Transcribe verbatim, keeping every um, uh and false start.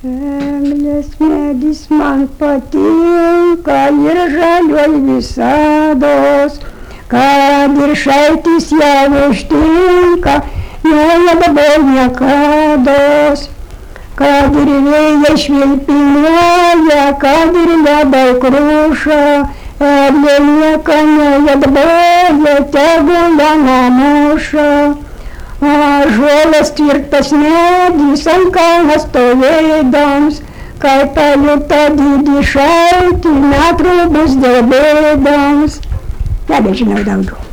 Eglės medis man patinka ir žalioj visados, kad ir šaltis ją užtinka, joje dabar niekados. Kad ir vėjai švilpinėja, kad ir ledai kruša, eglė nieka neatboja, tegul ją namuša. Ąžuolas tvirtas medis ant kalno stovėdams, kai pajuto didį šaltį, metrų bus drebėdams. Nebežinau daugiau.